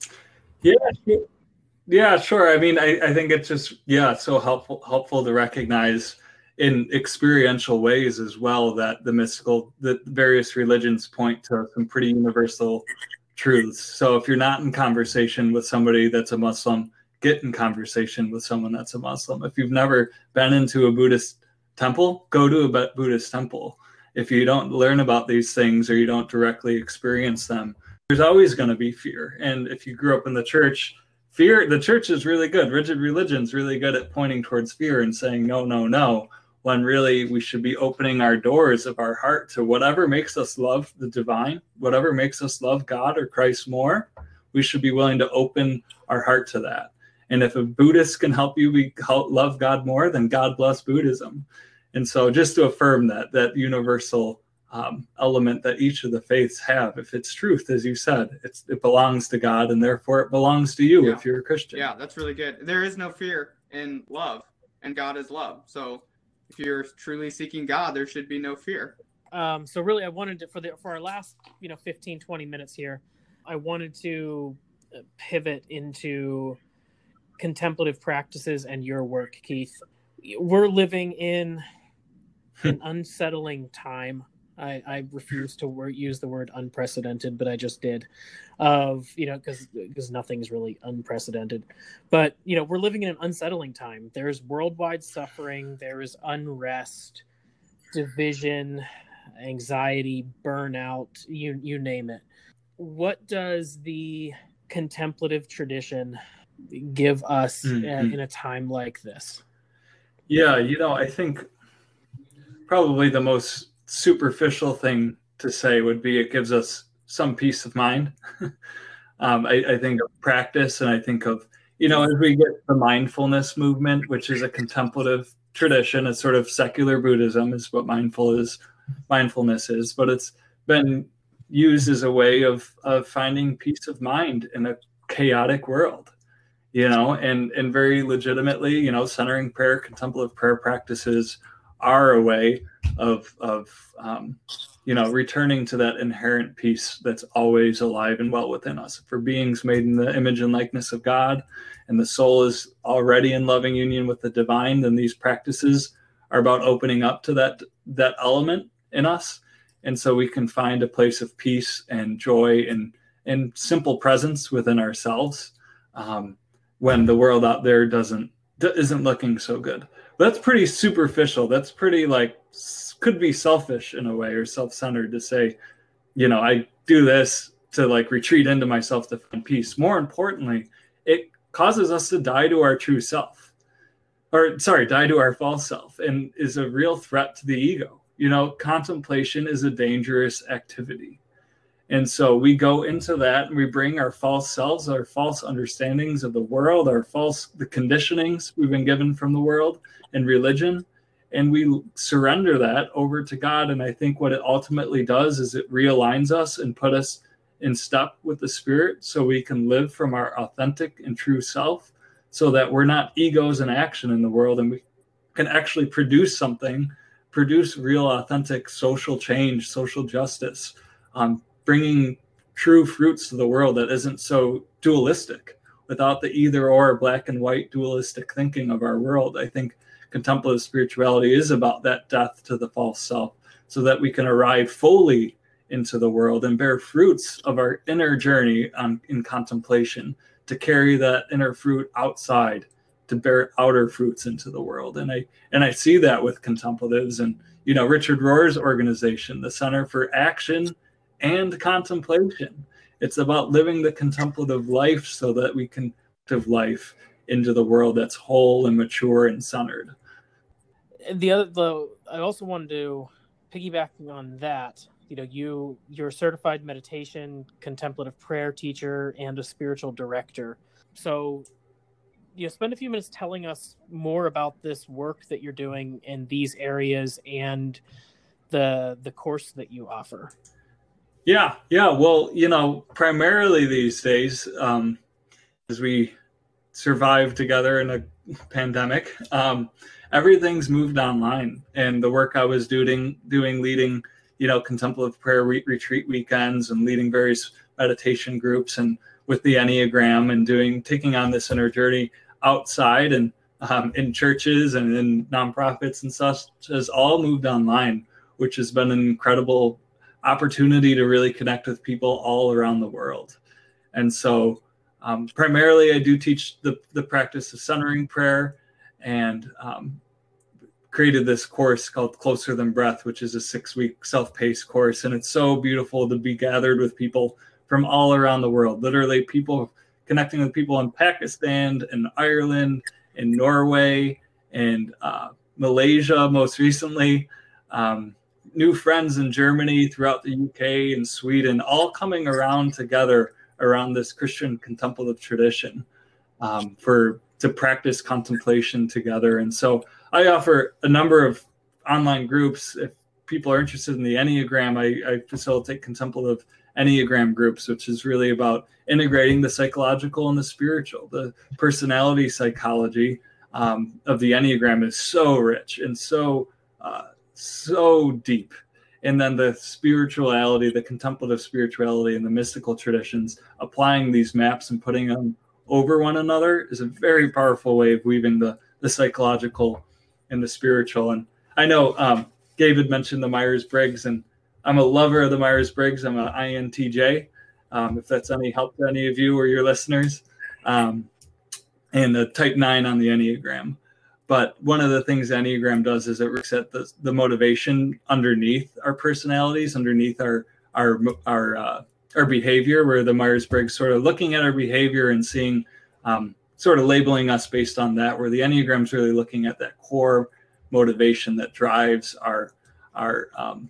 Yeah, sure. Yeah, sure. I mean, I, I think it's just, yeah, it's so helpful helpful to recognize in experiential ways as well that the mystical, the various religions point to some pretty universal truths. So if you're not in conversation with somebody that's a Muslim, get in conversation with someone that's a Muslim. If you've never been into a Buddhist temple, go to a Buddhist temple. If you don't learn about these things or you don't directly experience them, there's always going to be fear. And if you grew up in the church, fear, the church is really good. Rigid religion's really good at pointing towards fear and saying, no, no, no, when really we should be opening our doors of our heart to whatever makes us love the divine, whatever makes us love God or Christ more. We should be willing to open our heart to that. And if a Buddhist can help you be, help love God more, then God bless Buddhism. And so just to affirm that, that universal um, element that each of the faiths have, if it's truth, as you said, it's, it belongs to God, and therefore it belongs to you Yeah. if you're a Christian. Yeah, that's really good. There is no fear in love, and God is love. So if you're truly seeking God, there should be no fear. Um, so really, I wanted to, for the for our last, you know, fifteen, twenty minutes here, I wanted to pivot into contemplative practices and your work, Keith. We're living in an unsettling time. I, I refuse to word, use the word unprecedented, but I just did. Of, you know, because because nothing's really unprecedented. But, you know, we're living in an unsettling time. There's worldwide suffering. There is unrest, division, anxiety, burnout, you you name it. What does the contemplative tradition give us Mm-hmm. in a time like this? Yeah, you know, I think probably the most superficial thing to say would be it gives us some peace of mind. um, I, I think of practice, and I think of, you know, as we get the mindfulness movement, which is a contemplative tradition, it's sort of secular Buddhism is what mindful is, mindfulness is, but it's been used as a way of, of finding peace of mind in a chaotic world. You know, and, and very legitimately, you know, centering prayer, contemplative prayer practices are a way of, of um, you know, returning to that inherent peace that's always alive and well within us. For beings made in the image and likeness of God, and the soul is already in loving union with the divine, then these practices are about opening up to that, that element in us. And so we can find a place of peace and joy and, and simple presence within ourselves. Um, when the world out there doesn't isn't looking so good. But that's pretty superficial. That's pretty, like, could be selfish in a way, or self-centered, to say, you know, I do this to, like, retreat into myself to find peace. More importantly, it causes us to die to our true self, or sorry, die to our false self, and is a real threat to the ego. You know, contemplation is a dangerous activity. And so we go into that and we bring our false selves, our false understandings of the world, our false, the conditionings we've been given from the world and religion, and we surrender that over to God. And I think what it ultimately does is it realigns us and put us in step with the Spirit so we can live from our authentic and true self, so that we're not egos in action in the world, and we can actually produce something, produce real authentic social change, social justice, um, bringing true fruits to the world that isn't so dualistic, without the either or, black and white dualistic thinking of our world. I think contemplative spirituality is about that death to the false self, so that we can arrive fully into the world and bear fruits of our inner journey on, in contemplation, to carry that inner fruit outside, to bear outer fruits into the world. And I and I see that with contemplatives, and you know, Richard Rohr's organization, the Center for Action and Contemplation. It's about living the contemplative life so that we can live life into the world that's whole and mature and centered. The other, though, I also wanted to piggyback on that. You know, you you're a certified meditation, contemplative prayer teacher, and a spiritual director. So, you know, spend a few minutes telling us more about this work that you're doing in these areas and the the course that you offer. Yeah, yeah. Well, you know, primarily these days, um, as we survive together in a pandemic, um, everything's moved online. And the work I was doing, doing leading, you know, contemplative prayer re- retreat weekends and leading various meditation groups and with the Enneagram and doing, taking on this inner journey outside and um, in churches and in nonprofits and such has all moved online, which has been an incredible opportunity to really connect with people all around the world. And so um, primarily I do teach the, the practice of centering prayer, and um, created this course called Closer Than Breath, which is a six-week self-paced course. And it's so beautiful to be gathered with people from all around the world, literally people connecting with people in Pakistan and Ireland and Norway and uh, Malaysia most recently, um, new friends in Germany, throughout the U K and Sweden, all coming around together around this Christian contemplative tradition um, for to practice contemplation together. And so I offer a number of online groups. If people are interested in the Enneagram, I, I facilitate contemplative Enneagram groups, which is really about integrating the psychological and the spiritual. The personality psychology um, of the Enneagram is so rich and so uh, so deep. And then the spirituality, the contemplative spirituality and the mystical traditions, applying these maps and putting them over one another is a very powerful way of weaving the, the psychological and the spiritual. And I know um, David mentioned the Myers-Briggs, and I'm a lover of the Myers-Briggs. I'm an I N T J, um, if that's any help to any of you or your listeners, um, and the type nine on the Enneagram. But one of the things the Enneagram does is it looks at the, the motivation underneath our personalities, underneath our our our uh, our behavior, where the Myers-Briggs sort of looking at our behavior and seeing, um, sort of labeling us based on that, where the Enneagram's really looking at that core motivation that drives our our um,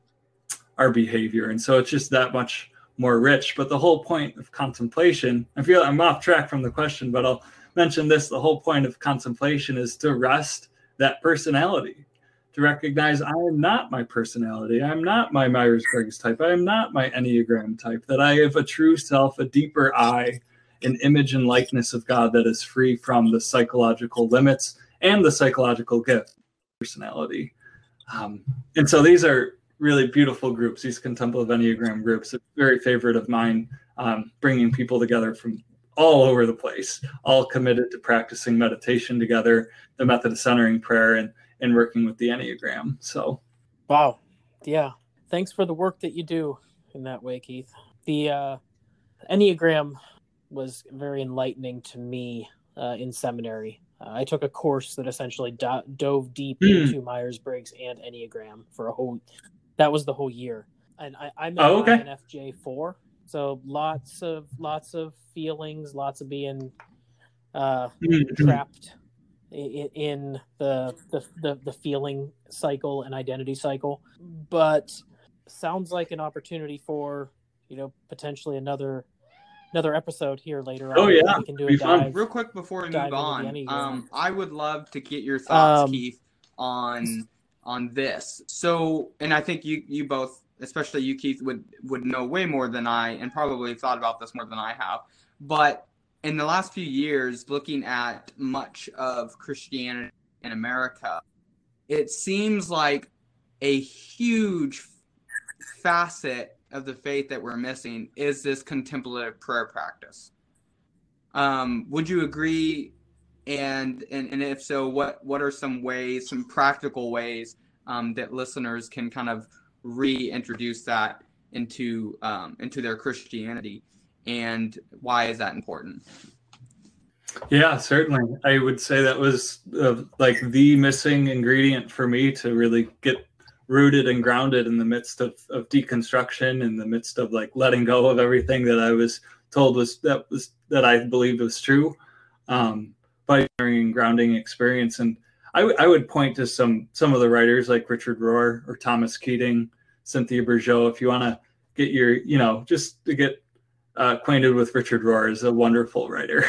our behavior. And so it's just that much more rich. But the whole point of contemplation, I feel I'm off track from the question, but I'll mention this, the whole point of contemplation is to rest that personality, to recognize I am not my personality. I'm not my Myers-Briggs type. I am not my Enneagram type, that I have a true self, a deeper I, an image and likeness of God that is free from the psychological limits and the psychological gift personality. Um, and so these are really beautiful groups, these contemplative Enneagram groups, a very favorite of mine, um, bringing people together from all over the place, all committed to practicing meditation together, the method of centering prayer, and and working with the Enneagram. So, wow, yeah, thanks for the work that you do in that way, Keith. The uh, Enneagram was very enlightening to me uh, in seminary. Uh, I took a course that essentially do- dove deep mm. into Myers-Briggs and Enneagram for a whole. That was the whole year, and I, I'm an oh, okay. I N F J four. So lots of lots of feelings, lots of being uh, mm-hmm. trapped in, in the, the the the feeling cycle and identity cycle. But sounds like an opportunity for, you know, potentially another another episode here later on. Oh yeah, we can do a dive. Real quick before we move on, um, I would love to get your thoughts, um, Keith, on on this. So, and I think you you both especially you, Keith, would would know way more than I, and probably thought about this more than I have. But in the last few years, looking at much of Christianity in America, it seems like a huge facet of the faith that we're missing is this contemplative prayer practice. Um, would you agree? And, and and if so, what what are some ways, some practical ways um, that listeners can kind of reintroduce that into um, into their Christianity, and why is that important? Yeah, certainly. I would say that was uh, like the missing ingredient for me to really get rooted and grounded in the midst of, of deconstruction, in the midst of like letting go of everything that I was told was that was that I believed was true, um, by sharing grounding experience. And I, w- I would point to some some of the writers like Richard Rohr or Thomas Keating, Cynthia Bourgeault. If you want to get your, you know, just to get uh, acquainted with Richard Rohr, is a wonderful writer.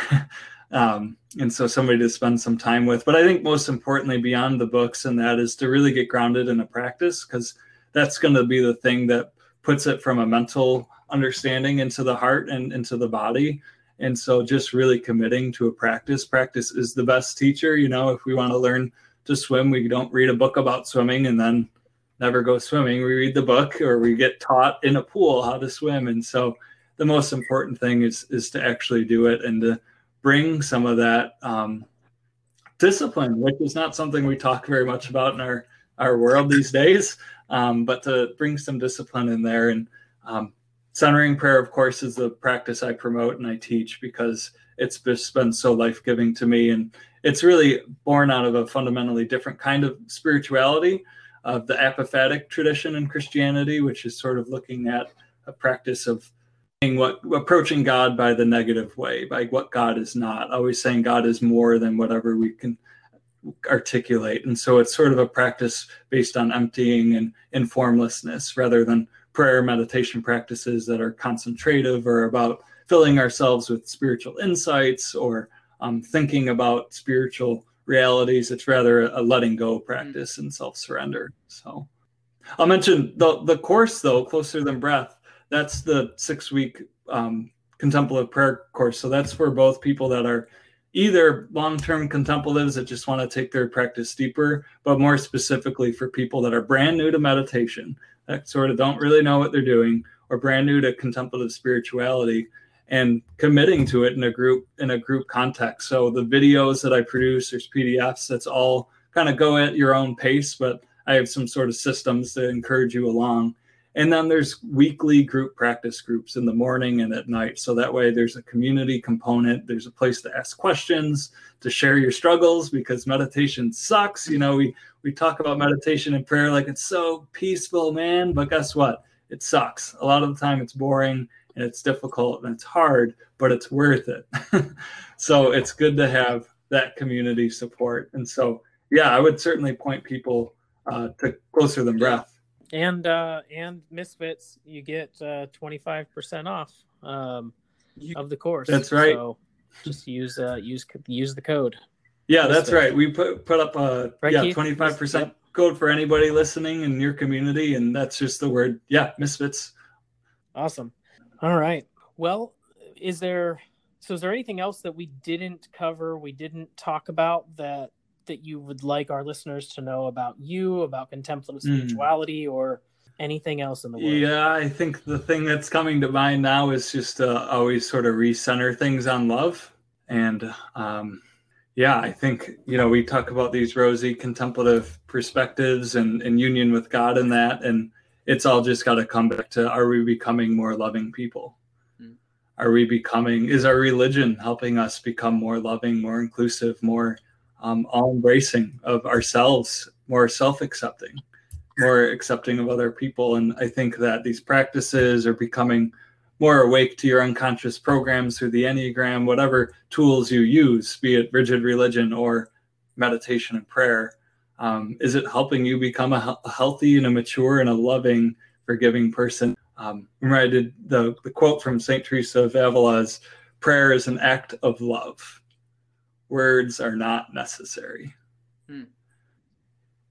Um, and so somebody to spend some time with. But I think most importantly, beyond the books and that, is to really get grounded in a practice, because that's going to be the thing that puts it from a mental understanding into the heart and into the body. And so just really committing to a practice. Practice is the best teacher. You know, if we want to learn to swim, we don't read a book about swimming and then never go swimming. We read the book, or we get taught in a pool how to swim. And so the most important thing is is to actually do it, and to bring some of that um, discipline, which is not something we talk very much about in our, our world these days, um, but to bring some discipline in there. And um, centering prayer, of course, is the practice I promote and I teach, because it's just been so life-giving to me. And it's really born out of a fundamentally different kind of spirituality, of the apophatic tradition in Christianity, which is sort of looking at a practice of what approaching God by the negative way, by what God is not, always saying God is more than whatever we can articulate. And so it's sort of a practice based on emptying and informlessness, rather than prayer meditation practices that are concentrative or about filling ourselves with spiritual insights, or um, thinking about spiritual realities. It's rather a letting go practice and self-surrender. So I'll mention the, the course, though, Closer Than Breath. That's the six-week um, contemplative prayer course. So that's for both people that are either long-term contemplatives that just want to take their practice deeper, but more specifically for people that are brand new to meditation, that sort of don't really know what they're doing, or brand new to contemplative spirituality, and committing to it in a group in a group context. So the videos that I produce, there's P D Fs. That's all kind of go at your own pace, but I have some sort of systems to encourage you along. And then there's weekly group practice groups in the morning and at night. So that way there's a community component. There's a place to ask questions, to share your struggles, because meditation sucks. You know, we, we talk about meditation and prayer like it's so peaceful, man. But guess what? It sucks. A lot of the time it's boring and it's difficult and it's hard, but it's worth it. So it's good to have that community support. And so, yeah, I would certainly point people uh, to Closer Than Breath. And uh, and Misfits, you get uh, twenty-five percent off um, of the course. That's right. So just use uh, use use the code. Yeah, Misfits. That's right. We put put up a right, yeah twenty-five percent yep. code for anybody listening in your community, and that's just the word. Yeah, Misfits. Awesome. All right. Well, is there so is there anything else that we didn't cover, we didn't talk about that? that you would like our listeners to know about you, about contemplative spirituality, mm. or anything else in the world? Yeah, I think the thing that's coming to mind now is just to always sort of recenter things on love. And um, yeah, I think, you know, we talk about these rosy contemplative perspectives and, and union with God in that, and it's all just got to come back to, are we becoming more loving people? Mm. Are we becoming, is our religion helping us become more loving, more inclusive, more Um, all embracing of ourselves, more self-accepting, more accepting of other people? And I think that these practices are becoming more awake to your unconscious programs through the Enneagram, whatever tools you use, be it rigid religion or meditation and prayer. Um, is it helping you become a, a healthy and a mature and a loving, forgiving person? Um, remember I did the, the quote from Saint Teresa of Avila is, prayer is an act of love. Words are not necessary. Hmm.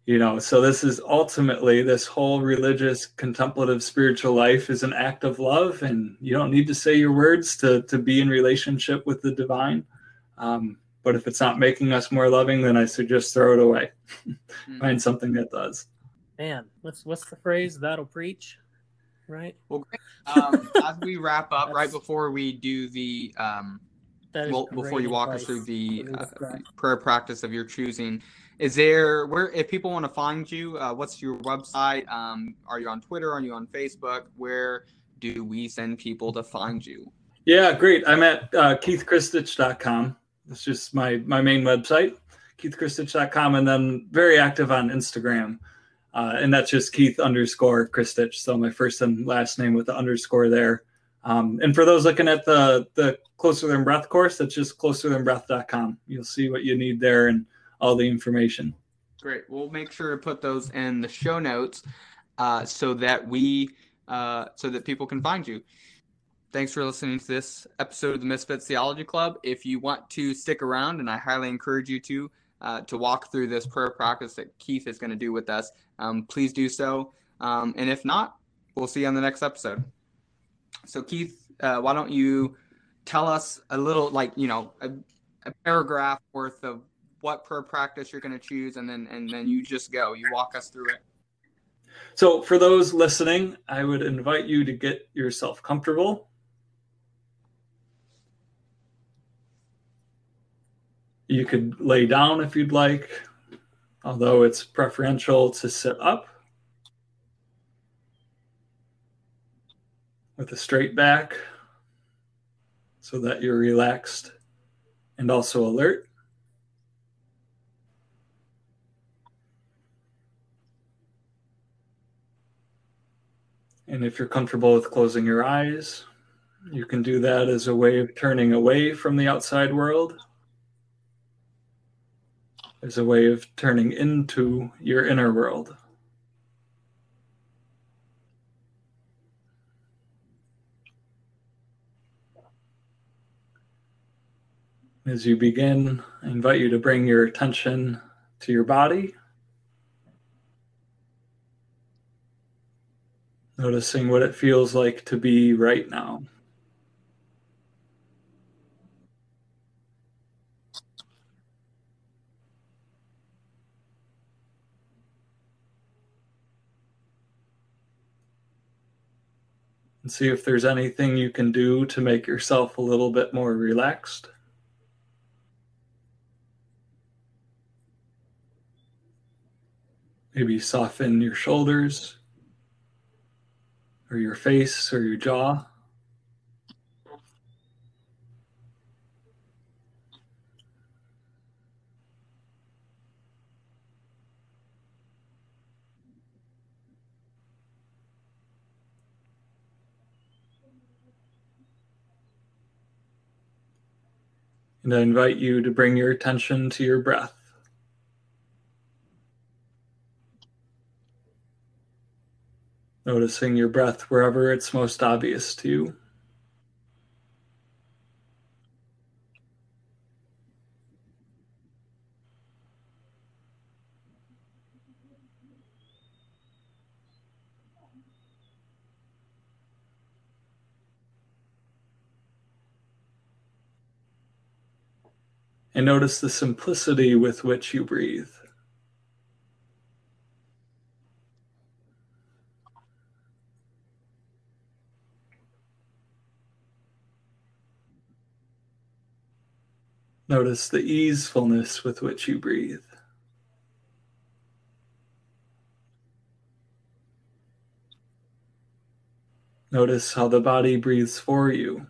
You know, so this is ultimately, this whole religious, contemplative, spiritual life is an act of love, and you don't need to say your words to to be in relationship with the divine. Um, but if it's not making us more loving, then I suggest throw it away. Mm. Find something that does. Man, what's what's the phrase? That'll preach, right? Well, great. Um, as we wrap up, right That's- before we do the um, That is well, before great you walk us advice through the for me to uh, start. prayer practice of your choosing, is there where if people want to find you, uh, what's your website? Um, are you on Twitter? Are you on Facebook? Where do we send people to find you? Yeah, great. I'm at uh, keith christich dot com. That's just my my main website, keith christich dot com, and then very active on Instagram. Uh, and that's just Keith underscore Christich. So my first and last name with the underscore there. Um, and for those looking at the the Closer Than Breath course, that's just closer than breath dot com. You'll see what you need there and all the information. Great. We'll make sure to put those in the show notes uh, so that we uh, so that people can find you. Thanks for listening to this episode of the Misfits Theology Club. If you want to stick around, and I highly encourage you to, uh, to walk through this prayer practice that Keith is going to do with us, um, please do so. Um, and if not, we'll see you on the next episode. So Keith, uh, why don't you tell us a little, like, you know, a, a paragraph worth of what prayer practice you're going to choose, and then and then you just go. You walk us through it. So for those listening, I would invite you to get yourself comfortable. You could lay down if you'd like, although it's preferential to sit up with a straight back so that you're relaxed and also alert. And if you're comfortable with closing your eyes, you can do that as a way of turning away from the outside world, as a way of turning into your inner world. As you begin, I invite you to bring your attention to your body, noticing what it feels like to be right now. And see if there's anything you can do to make yourself a little bit more relaxed. Maybe soften your shoulders, or your face, or your jaw. And I invite you to bring your attention to your breath. Noticing your breath wherever it's most obvious to you. And notice the simplicity with which you breathe. Notice the easefulness with which you breathe. Notice how the body breathes for you.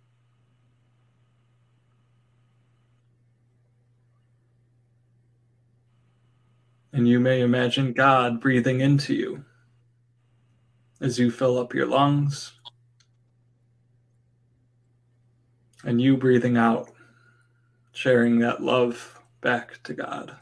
And you may imagine God breathing into you as you fill up your lungs, and you breathing out, sharing that love back to God.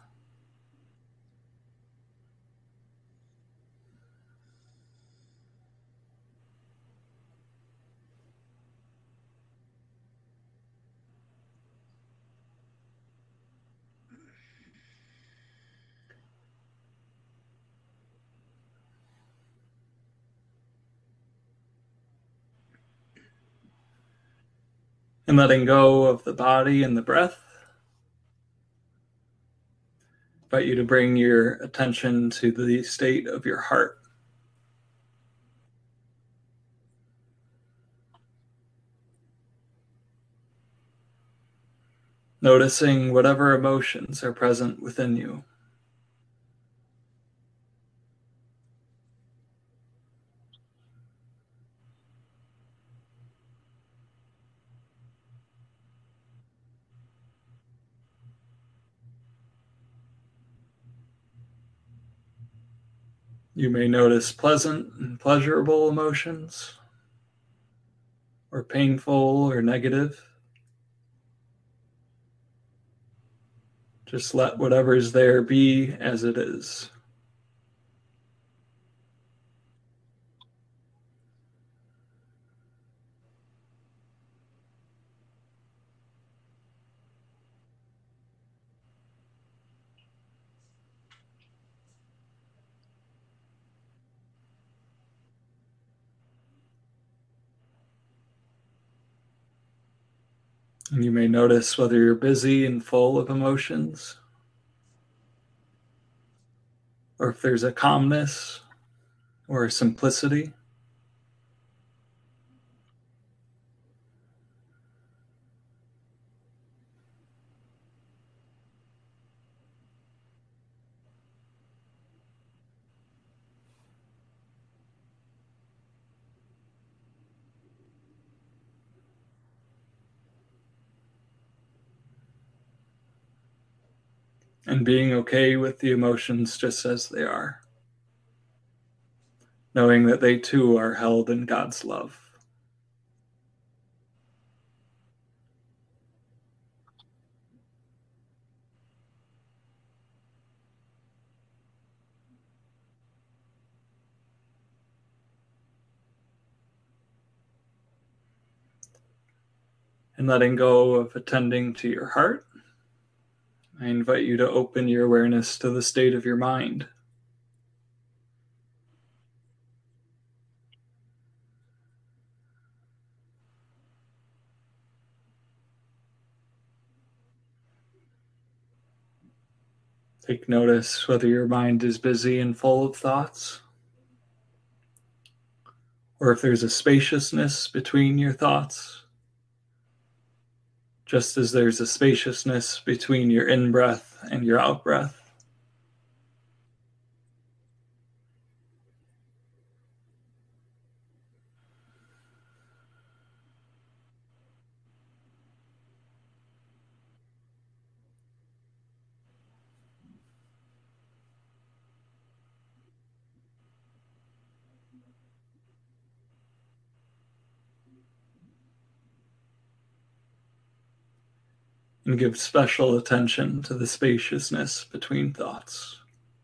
And letting go of the body and the breath. I invite you to bring your attention to the state of your heart. Noticing whatever emotions are present within you. You may notice pleasant and pleasurable emotions, or painful or negative. Just let whatever is there be as it is. And you may notice whether you're busy and full of emotions, or if there's a calmness or a simplicity. And being okay with the emotions just as they are, knowing that they too are held in God's love. And letting go of attending to your heart, I invite you to open your awareness to the state of your mind. Take notice whether your mind is busy and full of thoughts, or if there's a spaciousness between your thoughts, just as there's a spaciousness between your in-breath and your out-breath. And give special attention to the spaciousness between thoughts.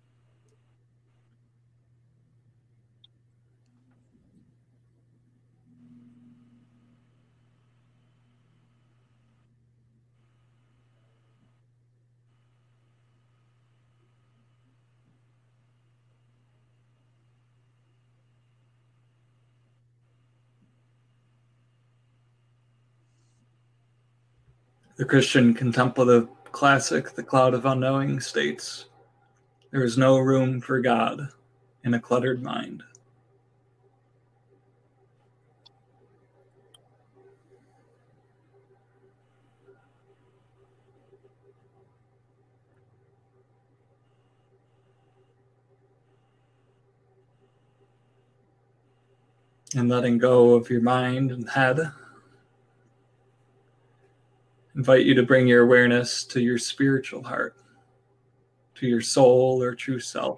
The Christian contemplative classic, The Cloud of Unknowing, states, "There is no room for God in a cluttered mind." And letting go of your mind and head, invite you to bring your awareness to your spiritual heart, to your soul or true self.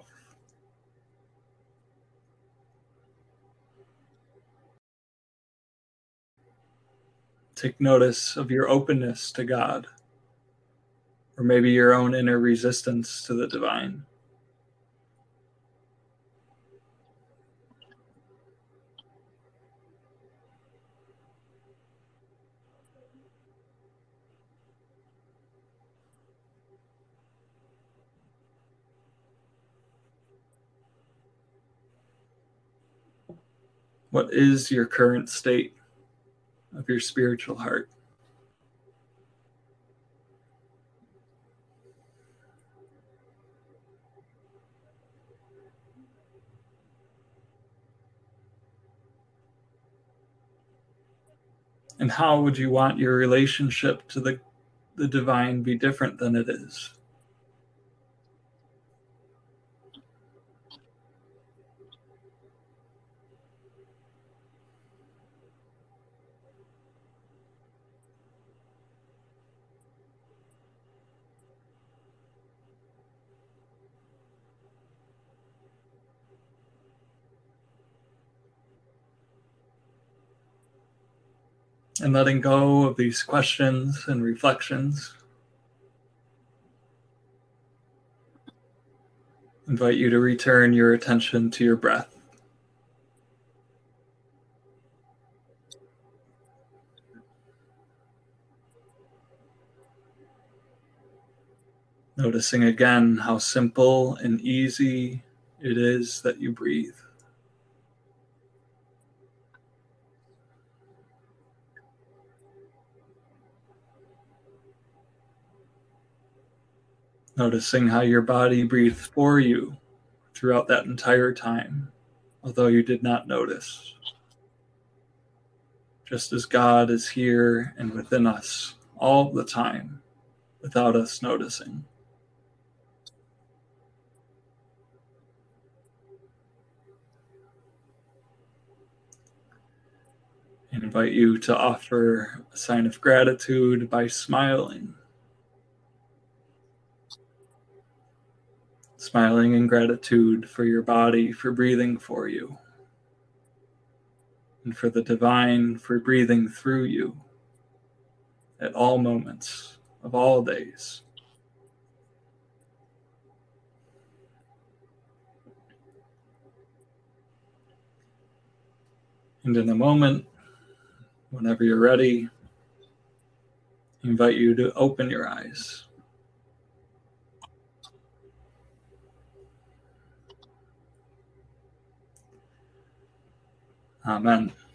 Take notice of your openness to God, or maybe your own inner resistance to the divine. What is your current state of your spiritual heart? And how would you want your relationship to the, the divine be different than it is? And letting go of these questions and reflections, invite you to return your attention to your breath. Noticing again how simple and easy it is that you breathe. Noticing how your body breathes for you throughout that entire time, although you did not notice. Just as God is here and within us all the time, without us noticing. I invite you to offer a sign of gratitude by smiling. Smiling in gratitude for your body, for breathing for you, and for the divine for breathing through you at all moments of all days. And in a moment, whenever you're ready, I invite you to open your eyes. Amen.